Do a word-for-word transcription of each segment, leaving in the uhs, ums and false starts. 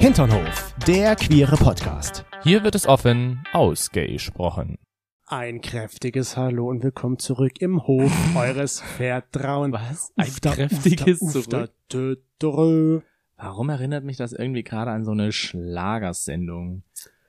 Hinternhof, der queere Podcast. Hier wird es offen ausgesprochen. Ein kräftiges Hallo und willkommen zurück im Hof eures Vertrauens. Was? Ein ufta, kräftiges ufta, ufta, zurück? Dö, dö. Warum erinnert mich das irgendwie gerade an so eine Schlagersendung?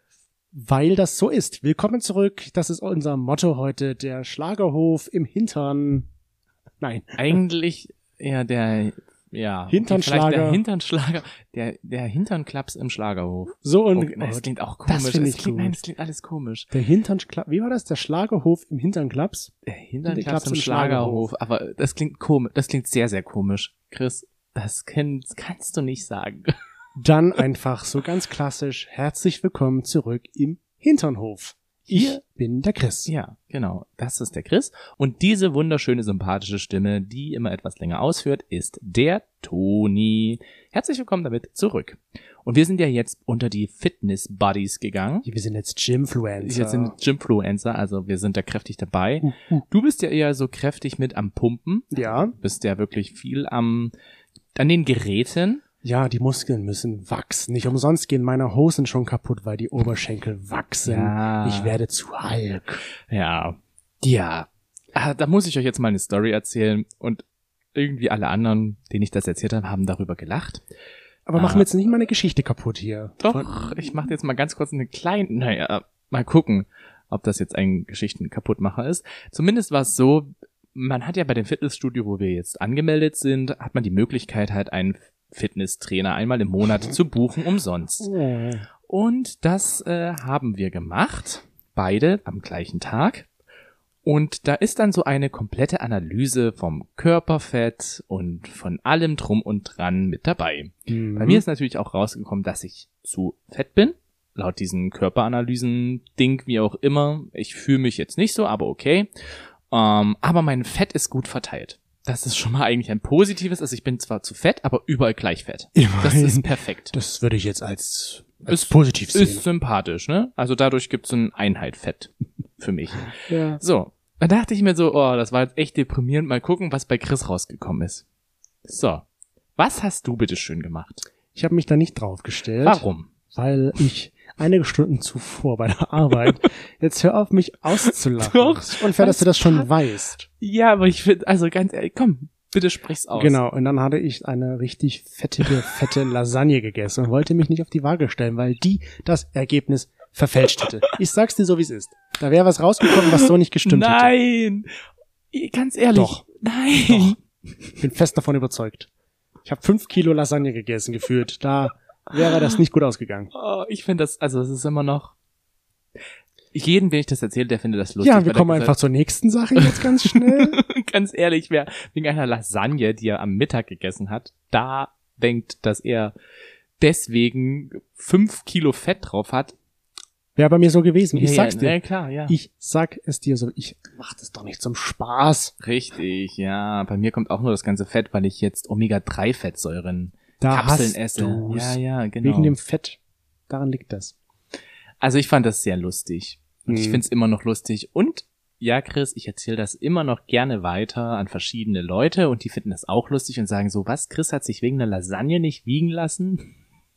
Weil das so ist. Willkommen zurück. Das ist unser Motto heute. Der Schlagerhof im Hintern. Nein. Eigentlich eher der... Ja, Hinternschlager. Der Hinternschlager, der, der Hinternklaps im Schlagerhof. So und okay, nein, das klingt auch komisch. Das finde ich das klingt, gut. Nein, das klingt alles komisch. Der Hinternklaps, wie war das? Der Schlagerhof im Hinternklaps? Der Hinternklaps im, im Schlagerhof. Schlagerhof. Aber das klingt komisch. Das klingt sehr, sehr komisch. Chris, das kann, kannst du nicht sagen. Dann einfach so ganz klassisch. Herzlich willkommen zurück im Hinternhof. Ich bin der Chris. Ja, genau. Das ist der Chris. Und diese wunderschöne, sympathische Stimme, die immer etwas länger ausführt, ist der Toni. Herzlich willkommen damit zurück. Und wir sind ja jetzt unter die Fitness-Buddies gegangen. Wir sind jetzt Gymfluencer. Wir sind Gymfluencer, also wir sind da kräftig dabei. Uh, uh. Du bist ja eher so kräftig mit am Pumpen. Ja. Du bist ja wirklich viel am an den Geräten. Ja, die Muskeln müssen wachsen. Nicht umsonst gehen meine Hosen schon kaputt, weil die Oberschenkel wachsen. Ja. Ich werde zu Hulk. Ja. Ja. Ah, da muss ich euch jetzt mal eine Story erzählen. Und irgendwie alle anderen, denen ich das erzählt habe, haben darüber gelacht. Aber ah. machen wir jetzt nicht meine Geschichte kaputt hier. Doch, Von ich mache jetzt mal ganz kurz eine kleine, naja, mal gucken, ob das jetzt ein Geschichten-Kaputtmacher ist. Zumindest war es so, man hat ja bei dem Fitnessstudio, wo wir jetzt angemeldet sind, hat man die Möglichkeit, halt einen Fitnesstrainer einmal im Monat zu buchen, umsonst. Oh. Und das äh, haben wir gemacht, beide am gleichen Tag. Und da ist dann so eine komplette Analyse vom Körperfett und von allem drum und dran mit dabei. Mhm. Bei mir ist natürlich auch rausgekommen, dass ich zu fett bin, laut diesen Körperanalysen-Ding, wie auch immer. Ich fühle mich jetzt nicht so, aber okay. Ähm, aber mein Fett ist gut verteilt. Das ist schon mal eigentlich ein positives. Also ich bin zwar zu fett, aber überall gleich fett. Immerhin. Das ist perfekt. Das würde ich jetzt als, als ist, positiv sehen. Ist sympathisch, ne? Also dadurch gibt's eine Einheit Fett für mich. Ja. So, da dachte ich mir so, oh, das war jetzt echt deprimierend. Mal gucken, was bei Chris rausgekommen ist. So, was hast du bitte schön gemacht? Ich habe mich da nicht drauf gestellt. Warum? Weil ich einige Stunden zuvor bei der Arbeit, jetzt hör auf mich auszulachen. Doch. Unfair, dass du das schon weißt. Ja, aber ich finde, also ganz ehrlich, komm, bitte sprich's aus. Genau, und dann hatte ich eine richtig fettige, fette Lasagne gegessen und wollte mich nicht auf die Waage stellen, weil die das Ergebnis verfälscht hätte. Ich sag's dir so, wie es ist. Da wäre was rausgekommen, was so nicht gestimmt hätte. Nein! Ganz ehrlich. Doch. Nein! Doch. Ich bin fest davon überzeugt. Ich habe fünf Kilo Lasagne gegessen, gefühlt. Da wäre das nicht gut ausgegangen. Oh, ich finde das, also es ist immer noch... Jeden, den ich das erzähle, der findet das lustig. Ja, wir kommen einfach zur nächsten Sache jetzt ganz schnell. Ganz ehrlich, wer wegen einer Lasagne, die er am Mittag gegessen hat, da denkt, dass er deswegen fünf Kilo Fett drauf hat. Wäre bei mir so gewesen. Ich ja, sag's ja, dir. Ja, klar, ja. Ich sag es dir so. Ich mach das doch nicht zum Spaß. Richtig, ja. Bei mir kommt auch nur das ganze Fett, weil ich jetzt Omega drei Fettsäuren da Kapseln hast esse. Du's. Ja, ja, genau. Wegen dem Fett. Daran liegt das. Also ich fand das sehr lustig. Und hm. ich find's immer noch lustig. Und ja, Chris, ich erzähle das immer noch gerne weiter an verschiedene Leute und die finden das auch lustig und sagen so, was, Chris hat sich wegen einer Lasagne nicht wiegen lassen?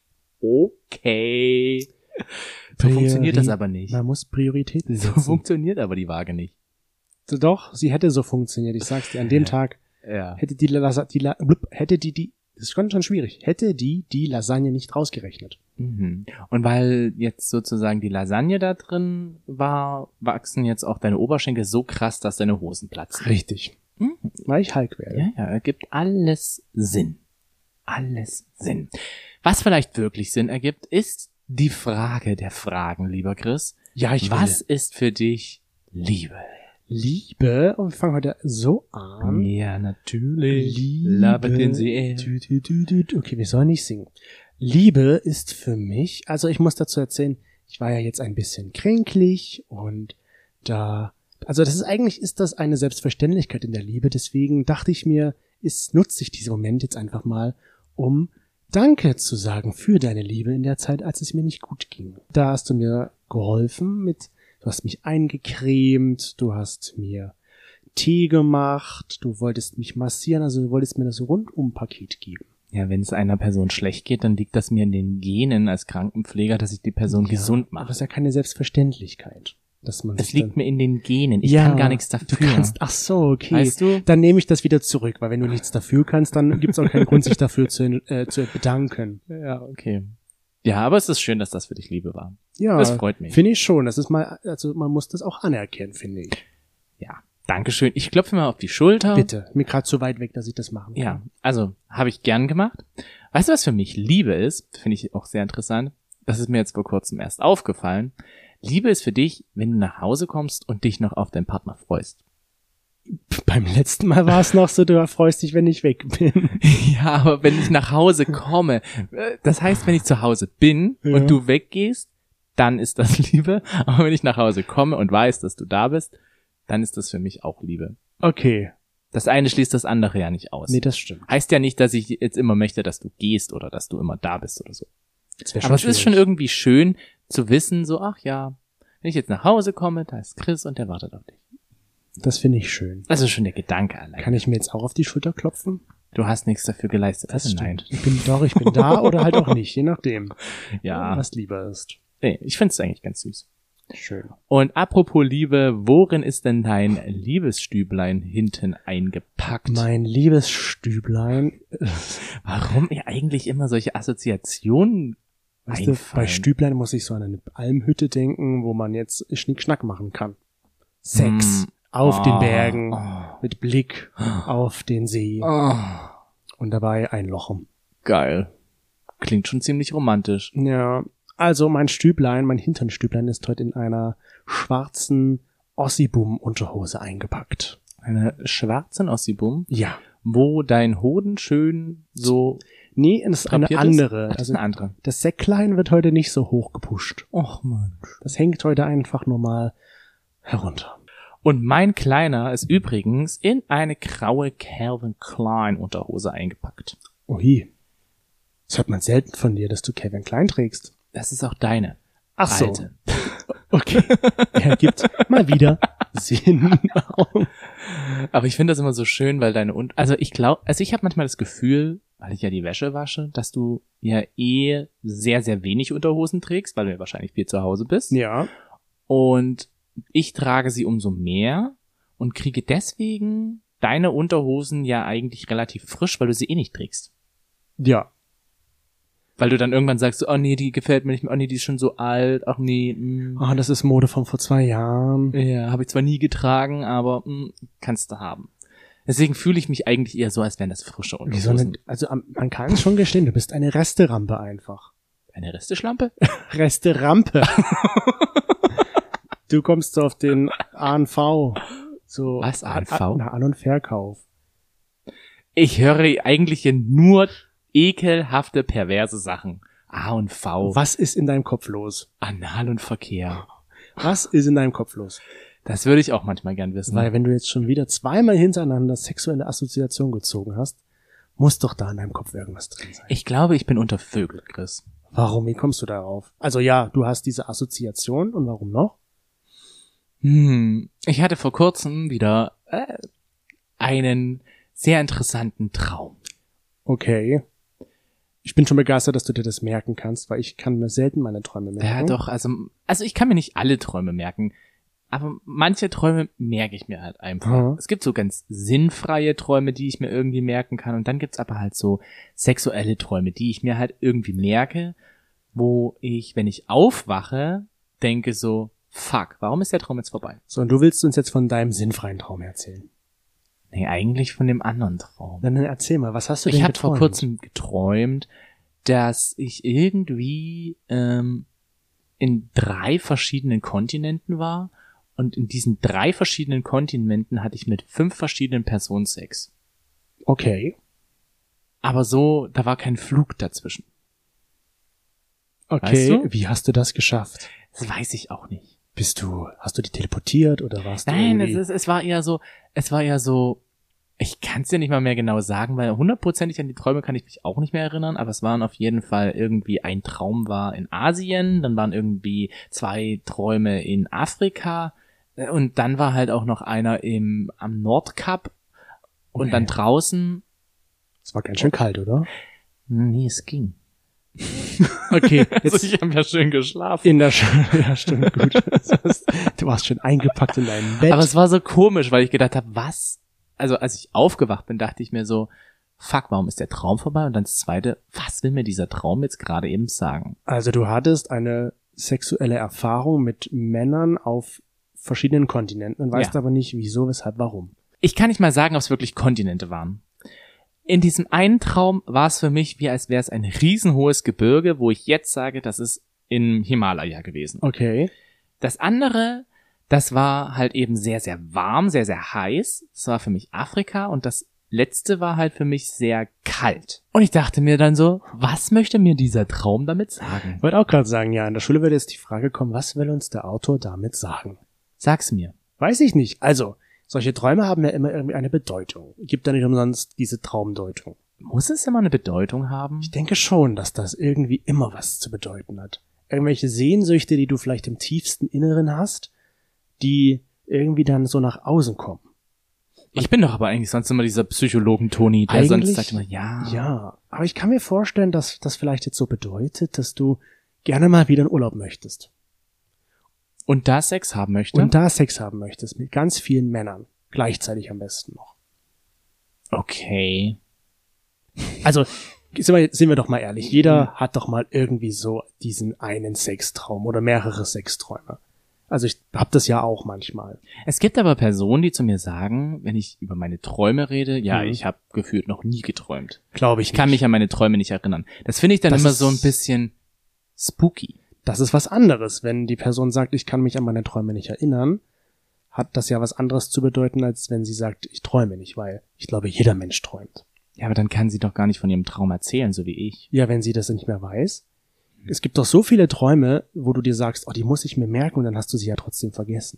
Okay. So Priori- funktioniert das aber nicht. Man muss Prioritäten So setzen. funktioniert aber die Waage nicht. Doch, sie hätte so funktioniert. Ich sag's dir, an dem Tag Ja. hätte die Lasagne, die La- blub, hätte die, die, das ist schon schwierig, hätte die die Lasagne nicht rausgerechnet. Mhm. Und weil jetzt sozusagen die Lasagne da drin war, wachsen jetzt auch deine Oberschenkel so krass, dass deine Hosen platzen. Richtig. Mhm. Weil ich Hulk werde. Ja, ja, ergibt alles Sinn. Alles Sinn. Was vielleicht wirklich Sinn ergibt, ist die Frage der Fragen, lieber Chris. Ja, ich will. Was ist für dich Liebe? Liebe, und wir fangen heute so an. Ja, natürlich. Liebe. Love it in the air. Tü, tü, tü, tü. Okay, wir sollen nicht singen. Liebe ist für mich, also ich muss dazu erzählen, ich war ja jetzt ein bisschen kränklich und da, also das ist eigentlich, ist das eine Selbstverständlichkeit in der Liebe, deswegen dachte ich mir, ist, nutze ich diesen Moment jetzt einfach mal, um Danke zu sagen für deine Liebe in der Zeit, als es mir nicht gut ging. Da hast du mir geholfen mit, du hast mich eingecremt, du hast mir Tee gemacht, du wolltest mich massieren, also du wolltest mir das Rundum-Paket geben. Ja, wenn es einer Person schlecht geht, dann liegt das mir in den Genen als Krankenpfleger, dass ich die Person Ja, gesund aber mache. das ist ja keine Selbstverständlichkeit, dass man Es sich liegt dann, mir in den Genen. Ich ja, kann gar nichts dafür. Du kannst, ach so, okay. Weißt du? Dann nehme ich das wieder zurück, weil wenn du nichts dafür kannst, dann gibt es auch keinen Grund, sich dafür zu, äh, zu bedanken. Ja, okay. Ja, aber es ist schön, dass das für dich Liebe war. Ja, Das freut mich. Finde ich schon. Das ist mal, also man muss das auch anerkennen, finde ich. Ja, Dankeschön. Ich klopfe mir mal auf die Schulter. Bitte, mir gerade zu weit weg, dass ich das machen kann. Ja, also habe ich gern gemacht. Weißt du, was für mich Liebe ist? Finde ich auch sehr interessant. Das ist mir jetzt vor kurzem erst aufgefallen. Liebe ist für dich, wenn du nach Hause kommst und dich noch auf deinen Partner freust. Beim letzten Mal war es noch so, du freust dich, wenn ich weg bin. Ja, aber wenn ich nach Hause komme, äh, das heißt, wenn ich zu Hause bin Ja. und du weggehst, dann ist das Liebe. Aber wenn ich nach Hause komme und weiß, dass du da bist, dann ist das für mich auch Liebe. Okay. Das eine schließt das andere ja nicht aus. Nee, das stimmt. Heißt ja nicht, dass ich jetzt immer möchte, dass du gehst oder dass du immer da bist oder so. Das wär Aber es ist schon schwierig. irgendwie schön zu wissen, so, ach ja, wenn ich jetzt nach Hause komme, da ist Chris und der wartet auf dich. Das finde ich schön. Das ist schon der Gedanke allein. Kann ich mir jetzt auch auf die Schulter klopfen? Du hast nichts dafür geleistet. Das Also stimmt. Ich bin doch, ich bin da oder halt auch nicht, je nachdem, Ja, was lieber ist. nee, ich find's eigentlich ganz süß. Schön. Und apropos Liebe, worin ist denn dein Liebesstüblein hinten eingepackt? Mein liebes Stüblein, Warum mir eigentlich immer solche Assoziationen weißt du, einfallen? bei Stüblein muss ich so an eine Almhütte denken, wo man jetzt Schnickschnack machen kann. Sex Hm. auf Oh, den Bergen oh. mit Blick auf den See Oh, und dabei einlochen. geil. Klingt schon ziemlich romantisch. Ja, also mein Stüblein, mein Hinternstüblein ist heute in einer schwarzen Ossibum-Unterhose eingepackt. Eine schwarze Ossibum, Ja. wo dein Hoden schön so Nee, es ist eine drapiert andere. Ist? Ach, das ist Also eine andere. das Säcklein wird heute nicht so hoch gepusht. Och man. Das hängt heute einfach normal herunter. Und mein Kleiner ist übrigens in eine graue Calvin Klein Unterhose eingepackt. Ohi. Das hört man selten von dir, dass du Calvin Klein trägst. Das ist auch deine. Ach so. Alte. Okay. Er gibt mal wieder Sinn. Aber ich finde das immer so schön, weil deine und also ich glaube, also ich habe manchmal das Gefühl, weil ich ja die Wäsche wasche, dass du ja eh sehr sehr wenig Unterhosen trägst, weil du ja wahrscheinlich viel zu Hause bist. Ja. Und ich trage sie umso mehr und kriege deswegen deine Unterhosen ja eigentlich relativ frisch, weil du sie eh nicht trägst. Ja. Weil du dann irgendwann sagst, oh nee, die gefällt mir nicht mehr, oh nee, die ist schon so alt, ach nee, mh. Ah, das ist Mode von vor zwei Jahren. Ja, habe ich zwar nie getragen, aber mh, kannst du haben. Deswegen fühle ich mich eigentlich eher so, als wären das frische Wieso Unterhosen. nicht? Also am- man kann es schon gestehen, du bist eine Resterampe einfach. Eine Resteschlampe? Resterampe. Du kommst so auf den A N V. So Was, A N V? A- Na, An- und Verkauf. Ich höre eigentlich hier nur ekelhafte, perverse Sachen. A und V, Was ist in deinem Kopf los? Anal und Verkehr. Was ist in deinem Kopf los? Das würde ich auch manchmal gern wissen. Weil wenn du jetzt schon wieder zweimal hintereinander sexuelle Assoziation gezogen hast, muss doch da in deinem Kopf irgendwas drin sein. Ich glaube, ich bin untervögelt, Chris. Warum? Wie kommst du darauf? Also ja, du hast diese Assoziation und warum noch? Hm, ich hatte vor kurzem wieder äh, einen sehr interessanten Traum. Okay. Ich bin schon begeistert, dass du dir das merken kannst, weil ich kann mir selten meine Träume merken. Ja, doch, also, also ich kann mir nicht alle Träume merken, aber manche Träume merke ich mir halt einfach. Mhm. Es gibt so ganz sinnfreie Träume, die ich mir irgendwie merken kann, und dann gibt's aber halt so sexuelle Träume, die ich mir halt irgendwie merke, wo ich, wenn ich aufwache, denke so, fuck, warum ist der Traum jetzt vorbei? So, und du willst uns jetzt von deinem sinnfreien Traum erzählen. Nee, eigentlich von dem anderen Traum. Dann erzähl mal, was hast du denn Ich habe geträumt? vor kurzem geträumt, dass ich irgendwie ähm, in drei verschiedenen Kontinenten war, und in diesen drei verschiedenen Kontinenten hatte ich mit fünf verschiedenen Personen Sex. Okay. Aber so, da war kein Flug dazwischen. Okay, Weißt du? wie hast du das geschafft? Das weiß ich auch nicht. Bist du, hast du die teleportiert oder warst du Nein, es, irgendwie... ist, es war eher so, es war eher so, ich kann es dir nicht mal mehr genau sagen, weil hundertprozentig an die Träume kann ich mich auch nicht mehr erinnern, aber es waren auf jeden Fall irgendwie, ein Traum war in Asien, dann waren irgendwie zwei Träume in Afrika, äh, und dann war halt auch noch einer im am Nordkap und Okay. dann draußen. Es war ganz schön kalt, oder? Nee, es ging. Okay, Jetzt jetzt also ich habe ja schön geschlafen. in der Sch ja, stimmt, gut. Du warst schon eingepackt in deinem Bett. Aber es war so komisch, weil ich gedacht habe, was? Also als ich aufgewacht bin, dachte ich mir so, fuck, warum ist der Traum vorbei? Und dann das Zweite, was will mir dieser Traum jetzt gerade eben sagen? Also du hattest eine sexuelle Erfahrung mit Männern auf verschiedenen Kontinenten und weißt Ja. aber nicht, wieso, weshalb, warum. Ich kann nicht mal sagen, ob es wirklich Kontinente waren. In diesem einen Traum war es für mich, wie als wäre es ein riesenhohes Gebirge, wo ich jetzt sage, das ist im Himalaya gewesen. Okay. Das andere, das war halt eben sehr, sehr warm, sehr, sehr heiß. Das war für mich Afrika und das letzte war halt für mich sehr kalt. Und ich dachte mir dann so, was möchte mir dieser Traum damit sagen? Ich wollte auch gerade sagen, ja, in der Schule würde jetzt die Frage kommen, was will uns der Autor damit sagen? Sag's mir. Weiß ich nicht. Also, solche Träume haben ja immer irgendwie eine Bedeutung. Gibt ja nicht umsonst diese Traumdeutung. Muss es immer eine Bedeutung haben? Ich denke schon, dass das irgendwie immer was zu bedeuten hat. Irgendwelche Sehnsüchte, die du vielleicht im tiefsten Inneren hast, die irgendwie dann so nach außen kommen. Ich bin doch aber eigentlich sonst immer dieser Psychologen Toni, der Eigentlich, sonst sagt immer, ja. Ja, aber ich kann mir vorstellen, dass das vielleicht jetzt so bedeutet, dass du gerne mal wieder in Urlaub möchtest. Und da Sex haben möchte? Und da Sex haben möchtest, mit ganz vielen Männern. Gleichzeitig am besten noch. Okay. Also, sind wir, sind wir doch mal ehrlich. Jeder hat doch mal irgendwie so diesen einen Sextraum oder mehrere Sexträume. Also ich hab das ja auch manchmal. Es gibt aber Personen, die zu mir sagen, wenn ich über meine Träume rede, ja, Mhm. ich habe gefühlt noch nie geträumt. Glaube ich Ich kann mich an meine Träume nicht erinnern. Das finde ich dann Das immer ist- so ein bisschen spooky. Das ist was anderes. Wenn die Person sagt, ich kann mich an meine Träume nicht erinnern, hat das ja was anderes zu bedeuten, als wenn sie sagt, ich träume nicht, weil ich glaube, jeder Mensch träumt. Ja, aber dann kann sie doch gar nicht von ihrem Traum erzählen, so wie ich. Ja, wenn sie das nicht mehr weiß. Es gibt doch so viele Träume, wo du dir sagst, oh, die muss ich mir merken und dann hast du sie ja trotzdem vergessen.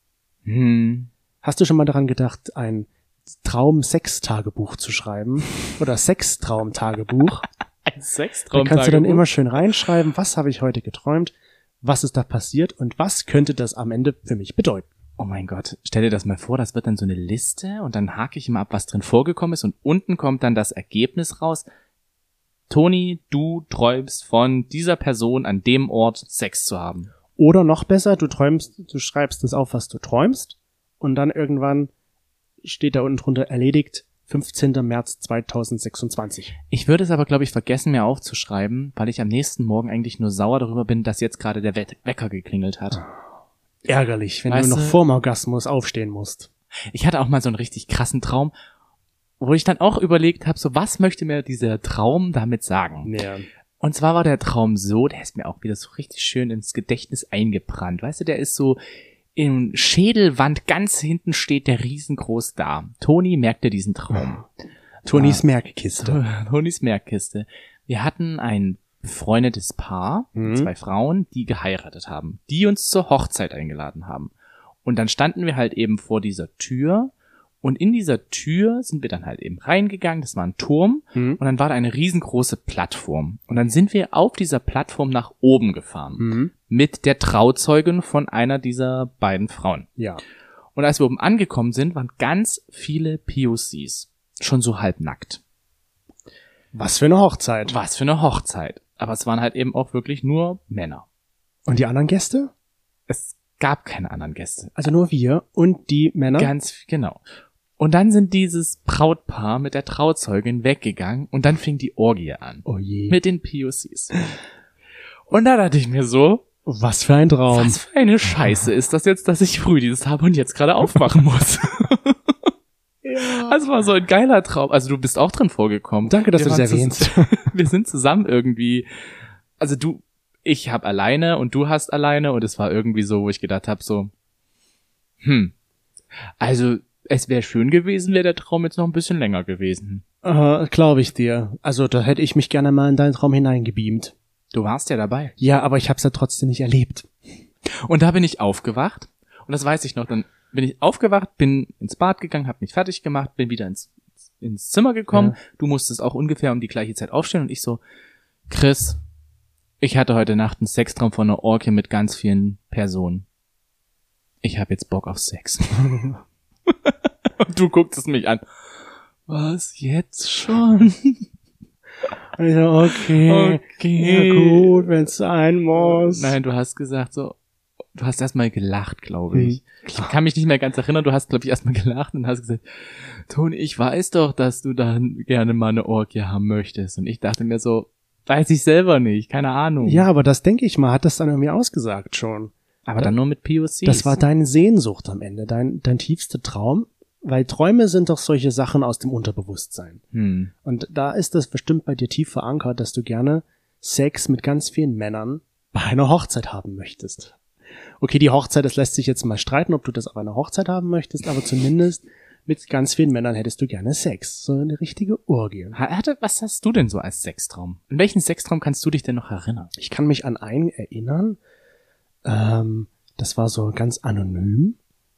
Hm. Hast du schon mal daran gedacht, ein Traum-Sex-Tagebuch zu schreiben? Oder Sextraum-Tagebuch? Ein Da Sextraum. kannst du dann immer schön reinschreiben, was habe ich heute geträumt, was ist da passiert und was könnte das am Ende für mich bedeuten. Oh mein Gott, stell dir das mal vor, das wird dann so eine Liste und dann hake ich immer ab, was drin vorgekommen ist und unten kommt dann das Ergebnis raus. Toni, du träumst von dieser Person an dem Ort Sex zu haben. Oder noch besser, du träumst, du schreibst das auf, was du träumst und dann irgendwann steht da unten drunter erledigt, fünfzehnter März zweitausendsechsundzwanzig. Ich würde es aber, glaube ich, vergessen, mir aufzuschreiben, weil ich am nächsten Morgen eigentlich nur sauer darüber bin, dass jetzt gerade der We- Wecker geklingelt hat. Ärgerlich, wenn Weißt du noch du- vorm Orgasmus aufstehen musst. Ich hatte auch mal so einen richtig krassen Traum, wo ich dann auch überlegt habe, so was möchte mir dieser Traum damit sagen? Ja. Und zwar war der Traum so, der ist mir auch wieder so richtig schön ins Gedächtnis eingebrannt. Weißt du, der ist so im Schädelwand ganz hinten steht der riesengroß da. Toni merkte diesen Traum. Tonis Merkkiste. Tonis Merkkiste. Wir hatten ein befreundetes Paar, Mhm. zwei Frauen, die geheiratet haben, die uns zur Hochzeit eingeladen haben. Und dann standen wir halt eben vor dieser Tür und in dieser Tür sind wir dann halt eben reingegangen, das war ein Turm Mhm. und dann war da eine riesengroße Plattform. Und dann sind wir auf dieser Plattform nach oben gefahren Mhm. mit der Trauzeugin von einer dieser beiden Frauen. Ja. Und als wir oben angekommen sind, waren ganz viele P O Cs, schon so halbnackt. Was für eine Hochzeit. Was für eine Hochzeit. Aber es waren halt eben auch wirklich nur Männer. Und die anderen Gäste? Es gab keine anderen Gäste. Also nur wir und die Männer? Ganz genau. Und dann sind dieses Brautpaar mit der Trauzeugin weggegangen und dann fing die Orgie an. Oh je. Mit den P O Cs. Und da dachte ich mir so, Was für ein Traum. was für eine Scheiße ist das jetzt, dass ich Frühdienst habe und jetzt gerade aufwachen muss. Ja. Das war so ein geiler Traum. Also du bist auch drin vorgekommen. Danke, dass Wir du das waren erwähnst. zus- Wir sind zusammen irgendwie, also du, ich hab alleine und du hast alleine und es war irgendwie so, wo ich gedacht habe so, hm, also es wäre schön gewesen, wäre der Traum jetzt noch ein bisschen länger gewesen. Äh, glaube ich dir. Also da hätte ich mich gerne mal in deinen Traum hineingebeamt. Du warst ja dabei. Ja, aber ich hab's ja trotzdem nicht erlebt. Und da bin ich aufgewacht und das weiß ich noch, dann bin ich aufgewacht, bin ins Bad gegangen, hab mich fertig gemacht, bin wieder ins, ins Zimmer gekommen. Ja. Du musstest auch ungefähr um die gleiche Zeit aufstehen und ich so, Chris, ich hatte heute Nacht einen Sextraum von einer Orgie mit ganz vielen Personen. Ich habe jetzt Bock auf Sex. Und du guckst mich an. Was, jetzt schon? Und ich so, okay, Okay. ja gut, wenn es sein muss. Nein, du hast gesagt so, du hast erstmal gelacht, glaube ich. Hm, Ich klar. kann mich nicht mehr ganz erinnern, du hast, glaube ich, erstmal gelacht und hast gesagt, Toni, ich weiß doch, dass du dann gerne mal eine Orgie haben möchtest. Und ich dachte mir so, weiß ich selber nicht, keine Ahnung. Ja, aber das denke ich mal, hat das dann irgendwie ausgesagt schon. Aber dann nur mit P O Cs. Das war deine Sehnsucht am Ende, dein, dein tiefster Traum. Weil Träume sind doch solche Sachen aus dem Unterbewusstsein. Hm. Und da ist das bestimmt bei dir tief verankert, dass du gerne Sex mit ganz vielen Männern bei einer Hochzeit haben möchtest. Okay, die Hochzeit, das lässt sich jetzt mal streiten, ob du das auf einer Hochzeit haben möchtest, aber zumindest mit ganz vielen Männern hättest du gerne Sex. So eine richtige Orgie. Hatte, was hast du denn so als Sextraum? An welchen Sextraum kannst du dich denn noch erinnern? Ich kann mich an einen erinnern, ähm, das war so ganz anonym.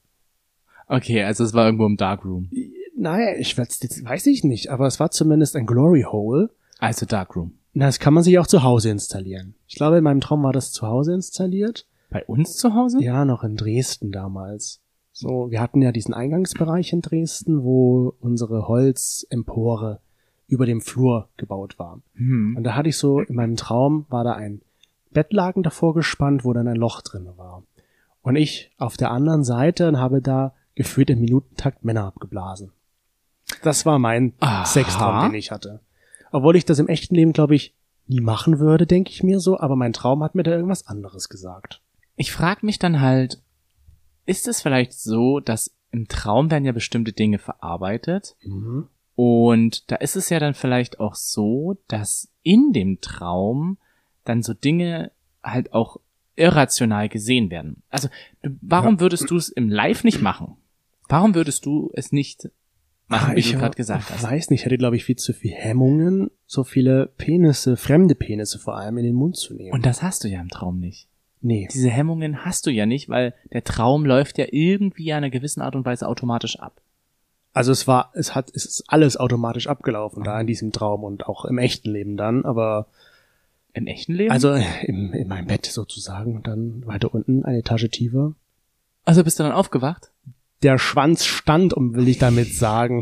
Okay, also es war irgendwo im Darkroom. Naja, ich weiß, jetzt weiß ich nicht, aber es war zumindest ein Glory Hole. Also Darkroom. Na, das kann man sich auch zu Hause installieren. Ich glaube, in meinem Traum war das zu Hause installiert. Bei uns zu Hause? Ja, noch in Dresden damals. So, wir hatten ja diesen Eingangsbereich in Dresden, wo unsere Holzempore über dem Flur gebaut war. Hm. Und da hatte ich so, in meinem Traum war da ein Bettlaken davor gespannt, wo dann ein Loch drin war. Und ich auf der anderen Seite und habe da gefühlt im Minutentakt Männer abgeblasen. Das war mein Aha. Sextraum, den ich hatte. Obwohl ich das im echten Leben, glaube ich, nie machen würde, denke ich mir so, aber mein Traum hat mir da irgendwas anderes gesagt. Ich frage mich dann halt, ist es vielleicht so, dass im Traum werden ja bestimmte Dinge verarbeitet Mhm. und da ist es ja dann vielleicht auch so, dass in dem Traum dann so Dinge halt auch irrational gesehen werden. Also du, warum Ja. würdest du es im Live nicht machen? Warum würdest du es nicht machen, wie ich du gerade gesagt hast? weiß nicht, ich hatte, glaube ich, viel zu viel Hemmungen, so viele Penisse, fremde Penisse vor allem, in den Mund zu nehmen. Und das hast du ja im Traum nicht. nee. Diese Hemmungen hast du ja nicht, weil der Traum läuft ja irgendwie in einer gewissen Art und Weise automatisch ab. Also es war, es hat, es ist alles automatisch abgelaufen da in diesem Traum und auch im echten Leben dann, aber Im echten Leben? also im, in meinem Bett sozusagen und dann weiter unten eine Etage tiefer. Also bist du dann aufgewacht? Der Schwanz stand, um will ich damit sagen.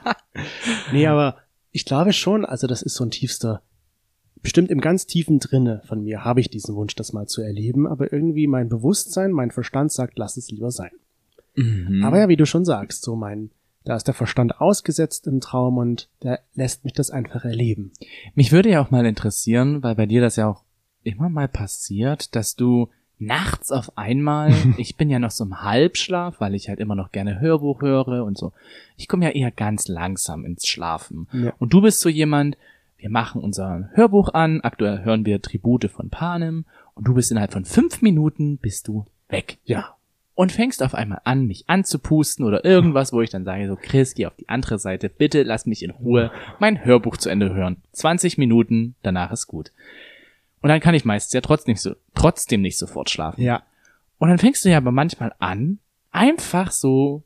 Nee, aber ich glaube schon, also das ist so ein tiefster, bestimmt im ganz tiefen Drinne von mir habe ich diesen Wunsch, das mal zu erleben, aber irgendwie mein Bewusstsein, mein Verstand sagt, lass es lieber sein. Mhm. Aber ja, wie du schon sagst, so mein, da ist der Verstand ausgesetzt im Traum und der lässt mich das einfach erleben. Mich würde ja auch mal interessieren, weil bei dir das ja auch immer mal passiert, dass du nachts auf einmal, ich bin ja noch so im Halbschlaf, weil ich halt immer noch gerne Hörbuch höre und so. Ich komme ja eher ganz langsam ins Schlafen. Ja. Und du bist so jemand, wir machen unser Hörbuch an, aktuell hören wir Tribute von Panem und du bist innerhalb von fünf Minuten bist du weg. Ja. Und fängst auf einmal an, mich anzupusten oder irgendwas, wo ich dann sage, so Chris, geh auf die andere Seite, bitte lass mich in Ruhe mein Hörbuch zu Ende hören. zwanzig Minuten, danach ist gut. Und dann kann ich meistens ja trotzdem nicht so, trotzdem nicht sofort schlafen. Ja. Und dann fängst du ja aber manchmal an, einfach so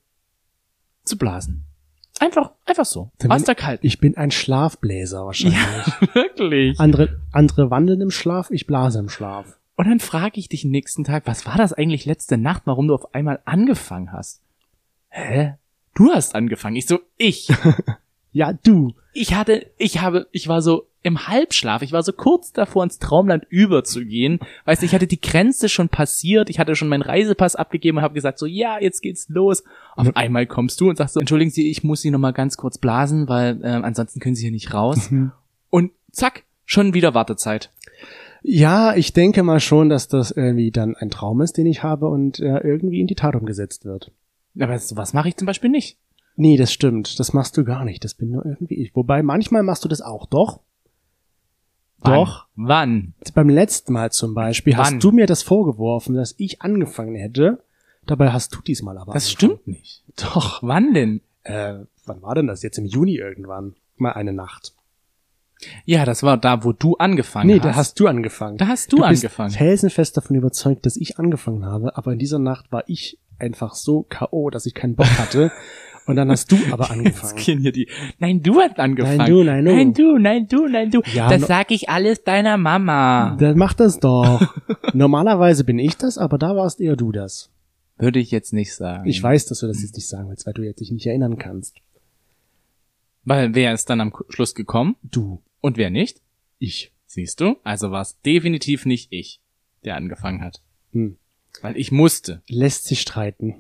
zu blasen. Einfach, einfach so. Dann Aus bin der Kalt. Ich bin ein Schlafbläser wahrscheinlich. Wirklich. Andere, andere wandeln im Schlaf, ich blase im Schlaf. Und dann frage ich dich den nächsten Tag, was war das eigentlich letzte Nacht, warum du auf einmal angefangen hast? Hä? Du hast angefangen. Ich so, ich. Ja, du. Ich hatte, ich habe, ich war so im Halbschlaf. Ich war so kurz davor, ins Traumland überzugehen. Weißt du, ich hatte die Grenze schon passiert. Ich hatte schon meinen Reisepass abgegeben und habe gesagt so, ja, jetzt geht's los. Auf Ja. einmal kommst du und sagst so, entschuldigen Sie, ich muss Sie noch mal ganz kurz blasen, weil äh, ansonsten können Sie hier nicht raus. Und zack, schon wieder Wartezeit. Ja, ich denke mal schon, dass das irgendwie dann ein Traum ist, den ich habe und äh, irgendwie in die Tat umgesetzt wird. Aber sowas mache ich zum Beispiel nicht. Nee, das stimmt. Das machst du gar nicht. Das bin nur irgendwie ich. Wobei, manchmal machst du das auch. Doch. Wann? Doch. Wann? Beim letzten Mal zum Beispiel Wann? hast du mir das vorgeworfen, dass ich angefangen hätte. Dabei hast du diesmal aber Das angefangen. stimmt nicht. Doch. Wann denn? Äh, wann war denn das? Jetzt im Juni irgendwann. Mal eine Nacht. Ja, das war da, wo du angefangen Nee, hast. da hast du angefangen. Da hast du, bist angefangen. felsenfest davon überzeugt, dass ich angefangen habe, aber in dieser Nacht war ich einfach so K O, dass ich keinen Bock hatte. Und dann hast du aber Jetzt angefangen. gehen hier die. Nein, du hast angefangen. Nein, du, nein, du. Nein, du, nein, du, nein, du. Ja, das no- sag ich alles deiner Mama. Dann mach das doch. Normalerweise bin ich das, aber da warst eher du das. Würde ich jetzt nicht sagen. Ich weiß, dass du das jetzt nicht sagen willst, weil du jetzt dich nicht erinnern kannst. Weil wer ist dann am Schluss gekommen? Du. Und wer nicht? Ich. Siehst du? Also war es definitiv nicht ich, der angefangen hat. Hm. Weil ich musste. Lässt sich streiten.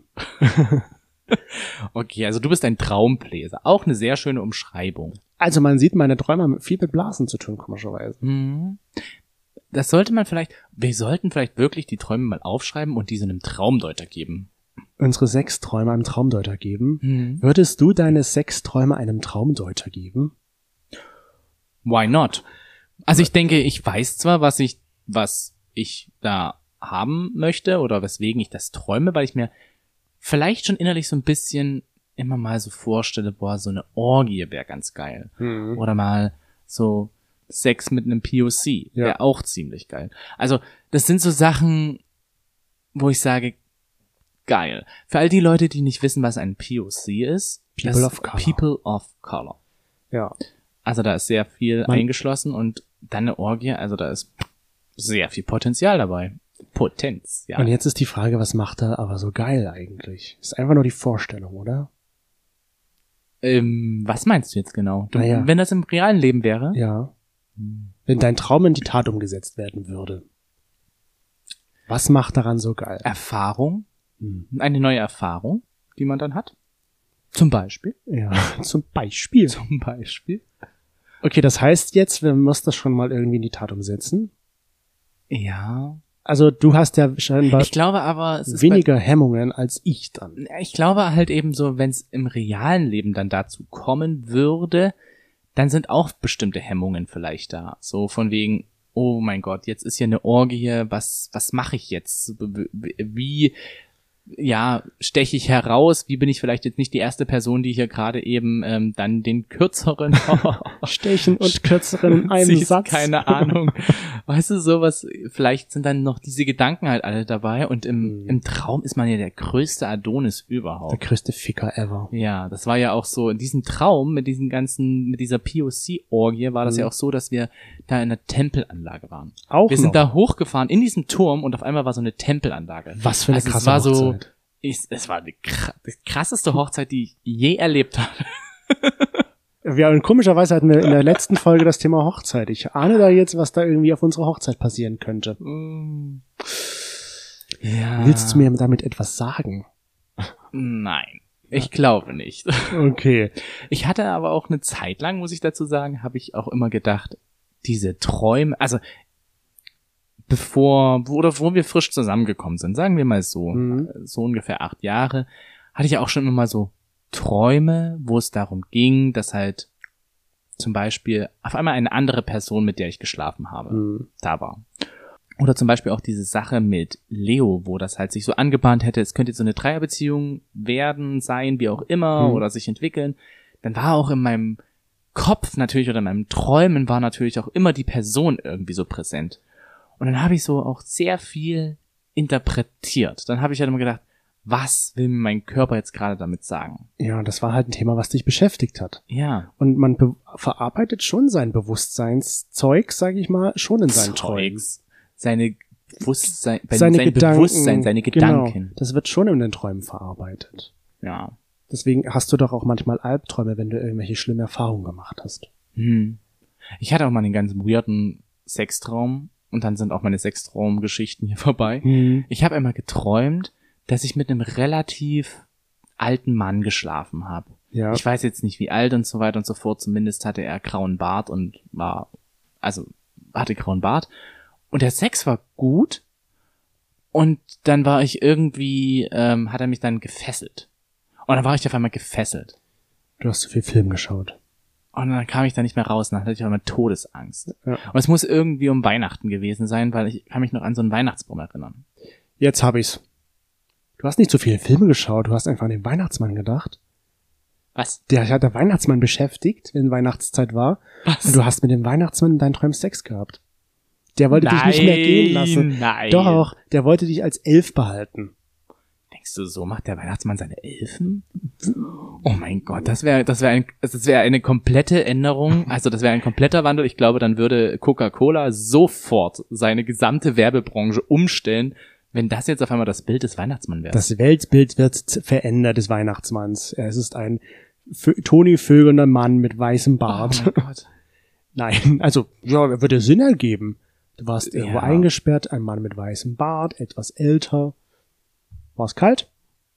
Okay, also du bist ein Traumbläser. Auch eine sehr schöne Umschreibung. Also man sieht, meine Träume haben viel mit Blasen zu tun, komischerweise. Mhm. Das sollte man vielleicht, wir sollten vielleicht wirklich die Träume mal aufschreiben und diese einem Traumdeuter geben. Unsere Sexträume einem Traumdeuter geben. Mhm. Würdest du deine Sexträume einem Traumdeuter geben? Why not? Also ich denke, ich weiß zwar, was ich, was ich da haben möchte oder weswegen ich das träume, weil ich mir vielleicht schon innerlich so ein bisschen immer mal so vorstelle, boah, so eine Orgie wäre ganz geil. Mhm. Oder mal so Sex mit einem P O C wäre Ja. auch ziemlich geil. Also das sind so Sachen, wo ich sage, geil. Für all die Leute, die nicht wissen, was ein P O C ist. People das of Color. People of Color. Ja. Also da ist sehr viel Man- eingeschlossen und dann eine Orgie, also da ist sehr viel Potenzial dabei. Potenz, ja. Und jetzt ist die Frage, was macht er aber so geil eigentlich? Ist einfach nur die Vorstellung, oder? Ähm, was meinst du jetzt genau? Du, Naja. Wenn das im realen Leben wäre? Ja. Wenn dein Traum in die Tat umgesetzt werden würde. Was macht daran so geil? Erfahrung, Hm. eine neue Erfahrung, die man dann hat. Zum Beispiel. Ja, zum Beispiel. Zum Beispiel. Okay, das heißt jetzt, wir müssen das schon mal irgendwie in die Tat umsetzen. Ja. Also du hast ja scheinbar Ich glaube aber, es ist weniger Hemmungen als ich dann. bei, ich glaube halt eben so, wenn es im realen Leben dann dazu kommen würde, dann sind auch bestimmte Hemmungen vielleicht da. So von wegen, oh mein Gott, jetzt ist hier eine Orgie, was, was mache ich jetzt? Wie, ja, steche ich heraus? Wie bin ich vielleicht jetzt nicht die erste Person, die hier gerade eben ähm, dann den kürzeren Stechen und kürzeren in einem siehst, Satz. keine Ahnung. Weißt du, sowas, vielleicht sind dann noch diese Gedanken halt alle dabei und im, Mhm. im Traum ist man ja der größte Adonis Der überhaupt. größte Ficker ever. Ja, das war ja auch so, in diesem Traum mit diesen ganzen, mit dieser P O C-Orgie war das Mhm. ja auch so, dass wir da in einer Tempelanlage waren. Auch Wir sind noch. da hochgefahren in diesem Turm und auf einmal war so eine Tempelanlage. Was für eine Also es krasse war so, Hochzeit. ich, es war die, kra- die krasseste Hochzeit, die ich je erlebt habe. Ja, und komischerweise hatten wir in der letzten Folge das Thema Hochzeit. Ich ahne da jetzt, was da irgendwie auf unserer Hochzeit passieren könnte. Ja. Willst du mir damit etwas sagen? Nein, ich glaube nicht. Okay. Ich hatte aber auch eine Zeit lang, muss ich dazu sagen, habe ich auch immer gedacht, diese Träume, also bevor, wo, oder wo wir frisch zusammengekommen sind, sagen wir mal so, Mhm. so ungefähr acht Jahre, hatte ich ja auch schon immer mal so Träume, wo es darum ging, dass halt zum Beispiel auf einmal eine andere Person, mit der ich geschlafen habe, Mhm. da war. Oder zum Beispiel auch diese Sache mit Leo, wo das halt sich so angebahnt hätte, es könnte jetzt so eine Dreierbeziehung werden, sein, wie auch immer, Mhm. oder sich entwickeln. Dann war auch in meinem Kopf natürlich oder in meinem Träumen war natürlich auch immer die Person irgendwie so präsent. Und dann habe ich so auch sehr viel interpretiert. Dann habe ich halt immer gedacht, was will mir mein Körper jetzt gerade damit sagen? Ja, das war halt ein Thema, was dich beschäftigt hat. Ja. Und man be- verarbeitet schon sein Bewusstseinszeug, sage ich mal, schon in seinen Träumen. Zeugs, seine Bewusstsein, Seine sein Gedanken, Bewusstsein, seine Gedanken. Genau, das wird schon in den Träumen verarbeitet. Ja. Deswegen hast du doch auch manchmal Albträume, wenn du irgendwelche schlimme Erfahrungen gemacht hast. Hm. Ich hatte auch mal einen ganz weirden Sextraum und dann sind auch meine Sextraumgeschichten hier vorbei. Hm. Ich habe einmal geträumt, dass ich mit einem relativ alten Mann geschlafen habe. Ja. Ich weiß jetzt nicht, wie alt und so weiter und so fort. Zumindest hatte er grauen Bart und war, also hatte grauen Bart. Und der Sex war gut. Und dann war ich irgendwie, ähm, hat er mich dann gefesselt. Und dann war ich auf einmal gefesselt. Du hast zu viel Film geschaut. Und dann kam ich da nicht mehr raus. Und dann hatte ich auch immer Todesangst. Ja. Und es muss irgendwie um Weihnachten gewesen sein, weil ich kann mich noch an so einen Weihnachtsbaum erinnern. Jetzt hab ich's. Du hast nicht so viele Filme geschaut, du hast einfach an den Weihnachtsmann gedacht. Was? Der hat der Weihnachtsmann beschäftigt, wenn Weihnachtszeit war. Was? Und du hast mit dem Weihnachtsmann in deinen Träumen Sex gehabt. Der wollte dich nicht mehr gehen lassen. Nein. Doch, der wollte dich als Elf behalten. Denkst du, so macht der Weihnachtsmann seine Elfen? Oh mein Gott, das wäre das wäre ein, das wäre eine komplette Änderung, also das wäre ein kompletter Wandel. Ich glaube, dann würde Coca-Cola sofort seine gesamte Werbebranche umstellen, wenn das jetzt auf einmal das Bild des Weihnachtsmanns wäre. Das Weltbild wird z- verändert des Weihnachtsmanns. Es ist ein Vö- Toni vögelnder Mann mit weißem Oh Bart. mein Gott. Nein, also, ja, würde Sinn ergeben. Du warst Ja. irgendwo eingesperrt, ein Mann mit weißem Bart, etwas älter. War es kalt?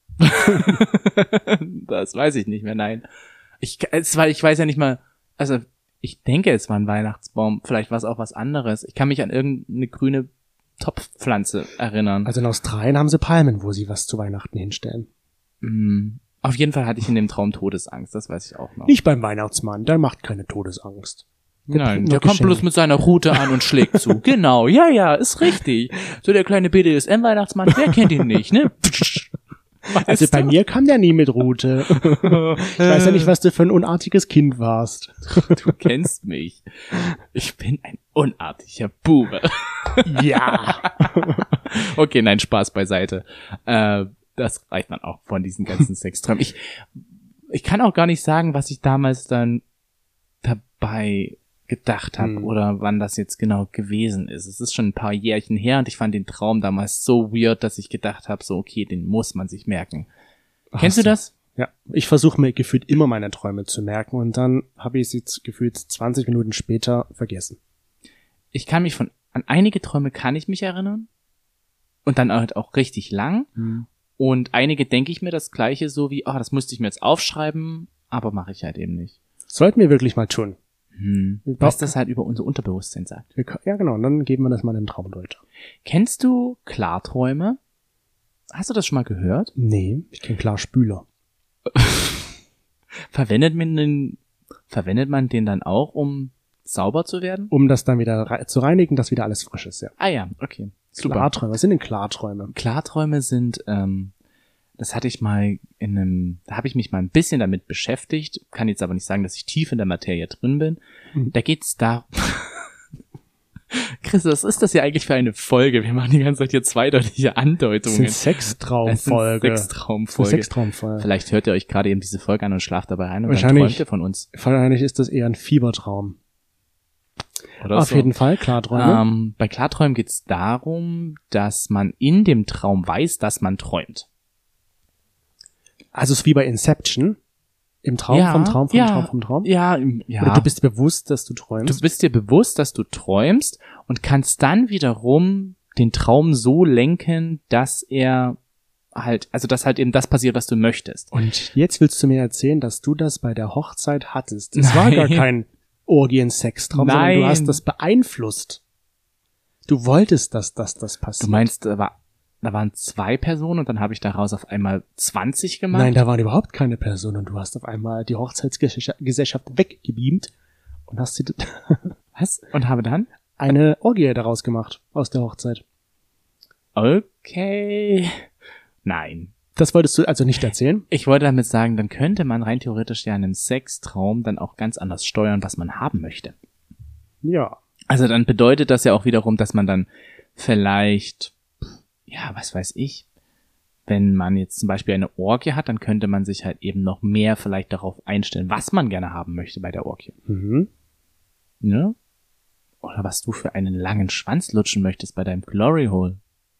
Das weiß ich nicht mehr, nein. Ich, es war, ich weiß ja nicht mal, also ich denke, es war ein Weihnachtsbaum, vielleicht war es auch was anderes. Ich kann mich an irgendeine grüne Topfpflanze erinnern. Also in Australien haben sie Palmen, wo sie was zu Weihnachten hinstellen. Mm, auf jeden Fall hatte ich in dem Traum Todesangst, das weiß ich auch noch. Nicht beim Weihnachtsmann, der macht keine Todesangst. Der Nein, bringt nur der kommt Geschenke. bloß mit seiner Rute an und schlägt zu. Genau, ja, ja, ist richtig. So der kleine B D S M-Weihnachtsmann, wer kennt ihn nicht, ne? Also bei mir kam der nie mit Rute. Ich weiß ja nicht, was du für ein unartiges Kind warst. Du kennst mich. Ich bin ein unartiger Bube. Ja. Okay, nein, Spaß beiseite. Äh, das reicht dann auch von diesen ganzen Sexträumen. Ich, ich kann auch gar nicht sagen, was ich damals dann dabei gedacht habe Hm. oder wann das jetzt genau gewesen ist. Es ist schon ein paar Jährchen her und ich fand den Traum damals so weird, dass ich gedacht habe, so okay, den muss man sich merken. Ach Kennst du so. das? Ja. Ich versuche mir gefühlt immer meine Träume zu merken und dann habe ich sie jetzt gefühlt zwanzig Minuten später vergessen. Ich kann mich von, an einige Träume kann ich mich erinnern und dann halt auch richtig lang. Und einige denke ich mir das Gleiche so wie, oh, das müsste ich mir jetzt aufschreiben, aber mache ich halt eben nicht. Sollten wir wirklich mal tun. Hm. Was das halt über unser Unterbewusstsein sagt. Wir können- Ja, genau. Und dann geben wir das mal einem Traumdeuter. Kennst du Klarträume? Hast du das schon mal gehört? Nee, ich kenne klar Spüler. Verwendet man den, verwendet man den dann auch, um sauber zu werden? Um das dann wieder rei- zu reinigen, dass wieder alles frisch ist, ja. Ah ja, okay. Super. Klarträume. Was sind denn Klarträume? Klarträume sind, ähm, das hatte ich mal in einem, da habe ich mich mal ein bisschen damit beschäftigt, kann jetzt aber nicht sagen, dass ich tief in der Materie drin bin. Mhm. Da geht's da. Chris, was ist das ja eigentlich für eine Folge? Wir machen die ganze Zeit hier zweideutige Das Andeutungen. sind Es ist eine Sextraumfolge. Sextraumfolge. Sextraumfolge. Vielleicht hört ihr euch gerade eben diese Folge an und schlaft dabei ein und dann Wahrscheinlich. träumt ihr von uns. Wahrscheinlich ist das eher ein Fiebertraum. Oder Auf so. jeden Fall, Klarträume. Ähm, bei Klarträumen geht es darum, dass man in dem Traum weiß, dass man träumt. Also es ist wie bei Inception. Im Traum, Ja, vom Traum, vom ja, Traum, vom Traum. Ja, im- ja. Oder du bist dir bewusst, dass du Du träumst. bist dir bewusst, dass du träumst und kannst dann wiederum den Traum so lenken, dass er halt, also dass halt eben das passiert, was du möchtest. Und jetzt willst du mir erzählen, dass du das bei der Hochzeit hattest. Es war gar Nein. kein Orgien-Sextraum, sondern Nein. du hast das beeinflusst. Du wolltest, dass das, das passiert. Du meinst, da, war, da waren zwei Personen und dann habe ich daraus auf einmal zwanzig gemacht? Nein, da waren überhaupt keine Personen und du hast auf einmal die Hochzeitsgesellschaft weggebeamt und hast sie Was? Und habe dann? eine Orgie daraus gemacht aus der Hochzeit. Okay. Nein. Das wolltest du also nicht erzählen? Ich wollte damit sagen, dann könnte man rein theoretisch ja einen Sextraum dann auch ganz anders steuern, was man haben möchte. Ja. Also dann bedeutet das ja auch wiederum, dass man dann vielleicht, ja, was weiß ich, wenn man jetzt zum Beispiel eine Orgie hat, dann könnte man sich halt eben noch mehr vielleicht darauf einstellen, was man gerne haben möchte bei der Orgie. Mhm. Ne? Oder was du für einen langen Schwanz lutschen möchtest bei deinem Glory Hole.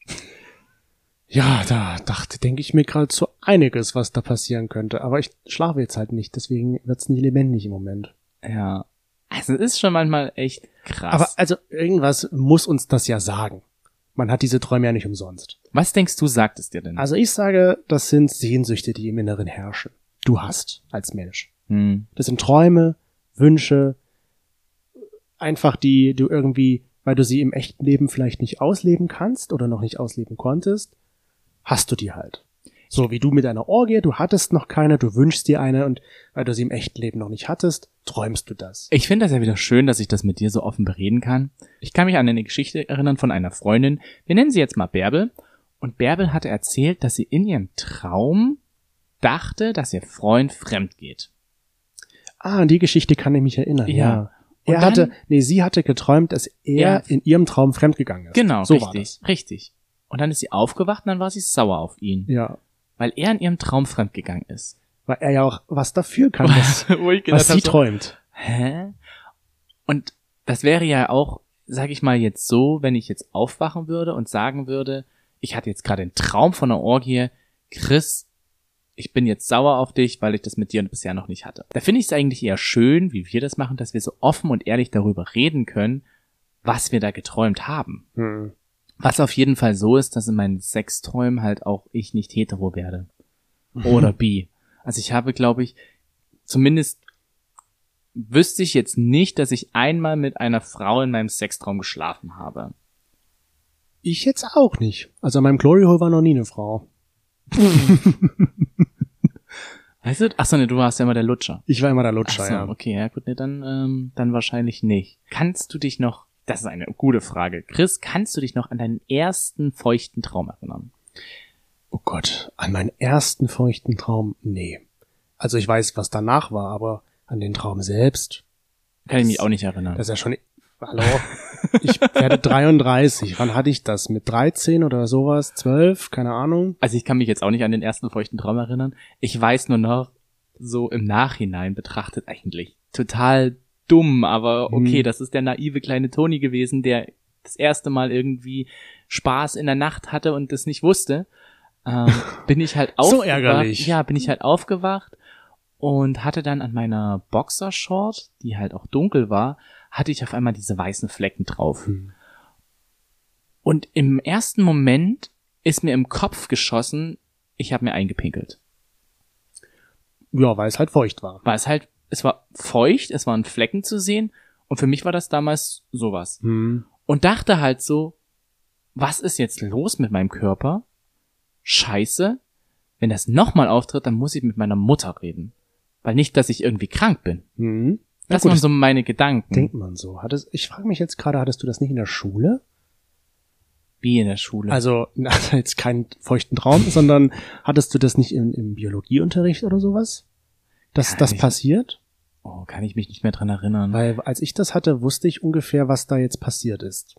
Ja, da dachte, denke ich mir gerade so einiges, was da passieren könnte. Aber ich schlafe jetzt halt nicht, deswegen wird's nicht lebendig im Moment. Ja. Also es ist schon manchmal echt krass. Aber also irgendwas muss uns das ja sagen. Man hat diese Träume ja nicht umsonst. was denkst du, sagt es dir denn? Also ich sage, das sind Sehnsüchte, die im Inneren herrschen. Du hast als Mensch. hm. Das sind Träume, Wünsche, einfach die du irgendwie, weil du sie im echten Leben vielleicht nicht ausleben kannst oder noch nicht ausleben konntest, hast du die halt. So wie du mit einer Orgie, du hattest noch keine, du wünschst dir eine und weil du sie im echten Leben noch nicht hattest, träumst du das. Ich finde das ja wieder schön, dass ich das mit dir so offen bereden kann. Ich kann mich an eine Geschichte erinnern von einer Freundin. Wir nennen sie jetzt mal Bärbel. Und Bärbel hatte erzählt, dass sie in ihrem Traum dachte, dass ihr Freund fremd geht. Ah, an die Geschichte kann ich mich erinnern, Ja. ja. Und Er dann- hatte, nee, sie hatte geträumt, dass er Ja. in ihrem Traum fremdgegangen ist. Genau, so war richtig, das. richtig. Und dann ist sie aufgewacht und dann war sie sauer auf ihn, Ja, weil er in ihrem Traum fremdgegangen ist. weil er ja auch was dafür kann, was, Wo ich was hab, sie so, träumt. Hä? Und das wäre ja auch, sag ich mal jetzt so, wenn ich jetzt aufwachen würde und sagen würde, ich hatte jetzt gerade einen Traum von einer Orgie, Chris, ich bin jetzt sauer auf dich, weil ich das mit dir bisher noch nicht hatte. Da finde ich es eigentlich eher schön, wie wir das machen, dass wir so offen und ehrlich darüber reden können, was wir da geträumt haben. Hm. Was auf jeden Fall so ist, dass in meinen Sexträumen halt auch ich nicht hetero werde. Oder bi. Also ich habe, glaube ich, zumindest wüsste ich jetzt nicht, dass ich einmal mit einer Frau in meinem Sextraum geschlafen habe. Ich jetzt auch nicht. Also in meinem Glory Hole war noch nie eine Frau. Weißt du? Achso, ne, du warst ja immer der Lutscher. Ich war immer der Lutscher, Achso, ja. okay, ja gut, ne, dann, ähm, dann wahrscheinlich nicht. Kannst du dich noch, das ist eine gute Frage, Chris, kannst du dich noch an deinen ersten feuchten Traum erinnern? Oh Gott, an meinen ersten feuchten Traum? Nee. Also ich weiß, was danach war, aber an den Traum selbst? Kann ich mich auch nicht erinnern. Das ist ja schon... Hallo? Ich werde dreiunddreißig. Wann hatte ich das? Mit dreizehn oder sowas? zwölf? Keine Ahnung. Also ich kann mich jetzt auch nicht an den ersten feuchten Traum erinnern. Ich weiß nur noch, so im Nachhinein betrachtet eigentlich, total dumm, aber okay, Hm. das ist der naive kleine Toni gewesen, der das erste Mal irgendwie Spaß in der Nacht hatte und das nicht wusste. Ähm, bin ich halt aufgewacht. So ärgerlich. Ja, bin ich halt aufgewacht und hatte dann an meiner Boxershort, die halt auch dunkel war, hatte ich auf einmal diese weißen Flecken drauf. Hm. Und im ersten Moment ist mir im Kopf geschossen, ich habe mir eingepinkelt. Ja, weil es halt feucht war. Weil es halt, es war feucht, es waren Flecken zu sehen und für mich war das damals sowas. Hm. Und dachte halt so, was ist jetzt los mit meinem Körper? Scheiße, wenn das nochmal auftritt, dann muss ich mit meiner Mutter reden. Weil nicht, dass ich irgendwie krank bin. Hm. Das gut, waren so meine Gedanken. Denkt man so. Hattest, ich frage mich jetzt gerade, hattest du das nicht in der Schule? Wie in der Schule. Also, also jetzt keinen feuchten Traum, sondern hattest du das nicht im, im Biologieunterricht oder sowas? Dass Ja, das nicht. passiert? Oh, kann ich mich nicht mehr dran erinnern. Weil als ich das hatte, wusste ich ungefähr, was da jetzt passiert ist.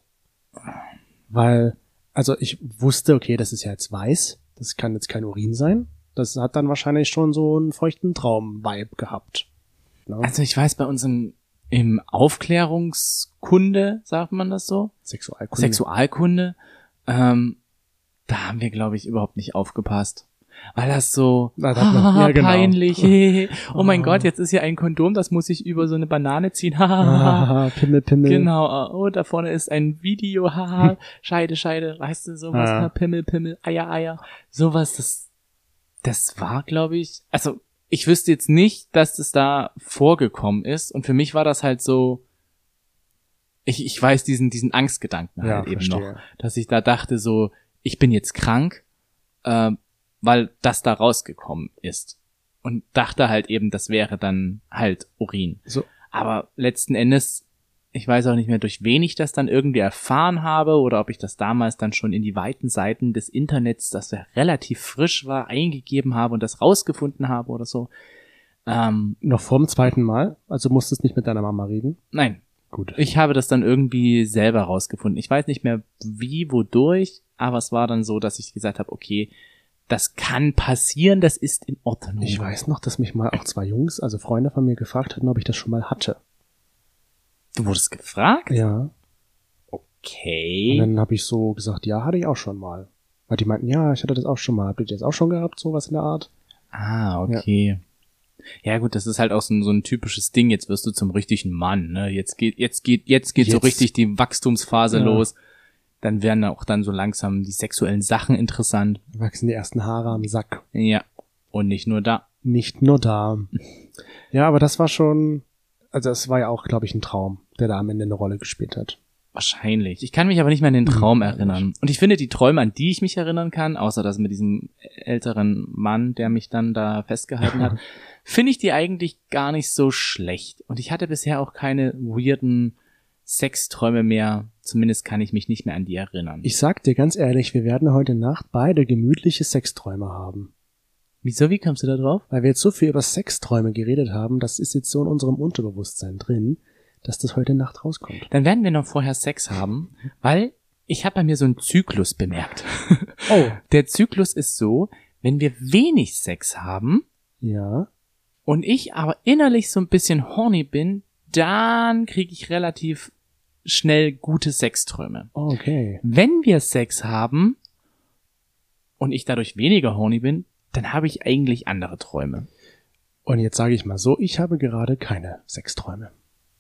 Weil, also ich wusste, okay, das ist ja jetzt weiß, das kann jetzt kein Urin sein. Das hat dann wahrscheinlich schon so einen feuchten Traum-Vibe gehabt. Ne? Also ich weiß, bei uns im, im Aufklärungskunde, sagt man das so? Sexualkunde. Sexualkunde, ähm, da haben wir, glaube ich, überhaupt nicht aufgepasst. Weil das so, Na, da hat man- haha, ja, genau. peinlich, hehe. oh mein Oh. Gott, jetzt ist hier ein Kondom, das muss ich über so eine Banane ziehen, haha. Ah, Pimmel, Pimmel. Genau, oh, da vorne ist ein Video, haha, Scheide, Scheide, weißt du, sowas, Ja. ha, Pimmel, Pimmel, Eier, Eier, sowas, das, das war, glaube ich, also, ich wüsste jetzt nicht, dass das da vorgekommen ist und für mich war das halt so, ich, ich weiß diesen, diesen Angstgedanken Ja, halt eben verstehe. noch, dass ich da dachte so, ich bin jetzt krank, äh, weil das da rausgekommen ist und dachte halt eben, das wäre dann halt Urin. So. Aber letzten Endes, ich weiß auch nicht mehr, durch wen ich das dann irgendwie erfahren habe oder ob ich das damals dann schon in die weiten Seiten des Internets, das ja relativ frisch war, eingegeben habe und das rausgefunden habe oder so. Ähm, Noch vorm zweiten Mal? Also musstest nicht mit deiner Mama reden? nein, Gut. ich habe das dann irgendwie selber rausgefunden. Ich weiß nicht mehr wie, wodurch, aber es war dann so, dass ich gesagt habe, okay, das kann passieren, das ist in Ordnung. Ich weiß noch, dass mich mal auch zwei Jungs, also Freunde von mir, gefragt hatten, ob ich das schon mal hatte. Du wurdest gefragt? Ja. Und Okay. dann habe ich so gesagt, ja, hatte ich auch schon mal. Weil die meinten, ja, ich hatte das auch schon mal. Habt ihr das auch schon gehabt, sowas in der Art? Ah, okay. Ja. gut, das ist halt auch so ein, so ein typisches Ding. Jetzt wirst du zum richtigen Mann, ne? Jetzt geht, jetzt geht, jetzt geht so Jetzt. richtig die Wachstumsphase Ja. los. Dann werden auch dann so langsam die sexuellen Sachen interessant. Da wachsen die ersten Haare am Sack. Ja. Und nicht nur da. Nicht nur da. Ja, aber das war schon, also es war ja auch, glaube ich, ein Traum, der da am Ende eine Rolle gespielt hat. Wahrscheinlich. Ich kann mich aber nicht mehr an den Traum Hm, erinnern. Und ich finde die Träume, an die ich mich erinnern kann, außer das mit diesem älteren Mann, der mich dann da festgehalten hat, finde ich die eigentlich gar nicht so schlecht. Und ich hatte bisher auch keine weirden Sexträume mehr. Zumindest kann ich mich nicht mehr an die erinnern. Ich sag dir ganz ehrlich, wir werden heute Nacht beide gemütliche Sexträume haben. Wieso, wie kommst du da drauf? Weil wir jetzt so viel über Sexträume geredet haben, das ist jetzt so in unserem Unterbewusstsein drin, dass das heute Nacht rauskommt. Dann werden wir noch vorher Sex haben, weil ich habe bei mir so einen Zyklus bemerkt. Oh. Der Zyklus ist so, wenn wir wenig Sex haben Ja. und ich aber innerlich so ein bisschen horny bin, dann kriege ich relativ schnell gute Sexträume. Okay. Wenn wir Sex haben und ich dadurch weniger horny bin, dann habe ich eigentlich andere Träume. Und jetzt sage ich mal so, ich habe gerade keine Sexträume.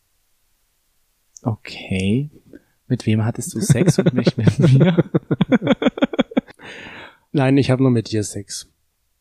Okay. Mit wem hattest du Sex und nicht mit mir? Nein, ich habe nur mit dir Sex.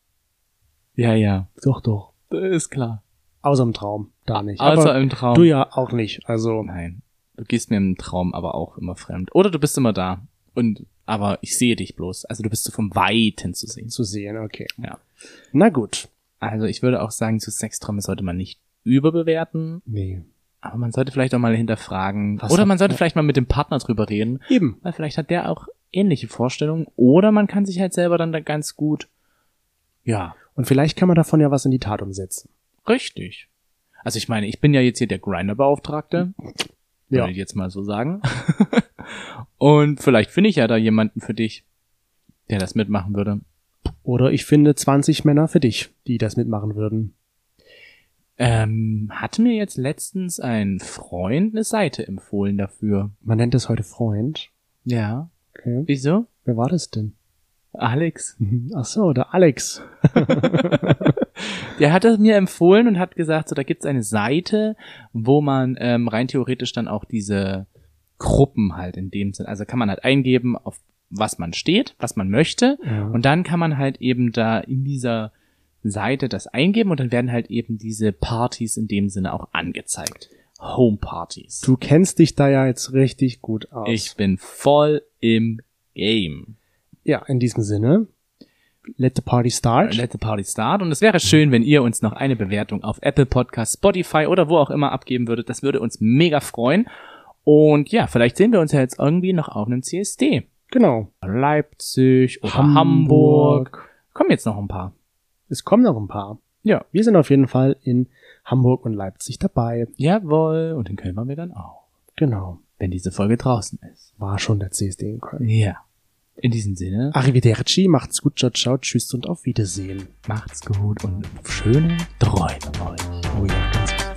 Ja, ja. Doch, doch. Ist klar. Außer im Traum, da nicht. Außer aber im Traum. Du ja auch nicht, also. Nein. Du gehst mir im Traum aber auch immer fremd. Oder du bist immer da. Und, aber ich sehe dich bloß. Also du bist so vom Weiten zu sehen. Zu sehen, okay. Ja. Na gut. Also ich würde auch sagen, zu Sexträume sollte man nicht überbewerten. Nee. Aber man sollte vielleicht auch mal hinterfragen. Was oder hat- man sollte ja. vielleicht mal mit dem Partner drüber reden. Eben. Weil vielleicht hat der auch ähnliche Vorstellungen. Oder man kann sich halt selber dann da ganz gut, ja, Und vielleicht kann man davon ja was in die Tat umsetzen. richtig. Also ich meine, ich bin ja jetzt hier der Grinder-Beauftragte. Ja. Würde ich jetzt mal so sagen. Und vielleicht finde ich ja da jemanden für dich, der das mitmachen würde. Oder ich finde zwanzig Männer für dich, die das mitmachen würden. Ähm, hatte mir jetzt letztens ein Freund eine Seite empfohlen dafür. Man nennt es heute Freund. Ja. Okay. Wieso? Wer war das denn? Alex. Ach so, der Alex. Der hat es mir empfohlen und hat gesagt, so da gibt's eine Seite, wo man ähm, rein theoretisch dann auch diese Gruppen halt in dem Sinn, also kann man halt eingeben, auf was man steht, was man möchte, Ja. und dann kann man halt eben da in dieser Seite das eingeben und dann werden halt eben diese Partys in dem Sinne auch angezeigt. Homepartys. Du kennst dich da ja jetzt richtig gut aus. Ich bin voll im Game. Ja, in diesem Sinne. Let the party start. Let the party start. Und es wäre schön, wenn ihr uns noch eine Bewertung auf Apple Podcast, Spotify oder wo auch immer abgeben würdet. Das würde uns mega freuen. Und ja, vielleicht sehen wir uns ja jetzt irgendwie noch auf einem C S D. Genau. Leipzig oder Hamburg. Hamburg. Kommen jetzt noch ein paar. Es kommen noch ein paar. Ja. Wir sind auf jeden Fall in Hamburg und Leipzig dabei. Jawohl. Und in Köln waren wir dann auch. Genau. Wenn diese Folge draußen ist. War schon der C S D in Köln. Ja. In diesem Sinne, Arrivederci, macht's gut, ciao, ciao, tschüss und auf Wiedersehen. macht's gut und schöne Träume euch. Oh ja, ganz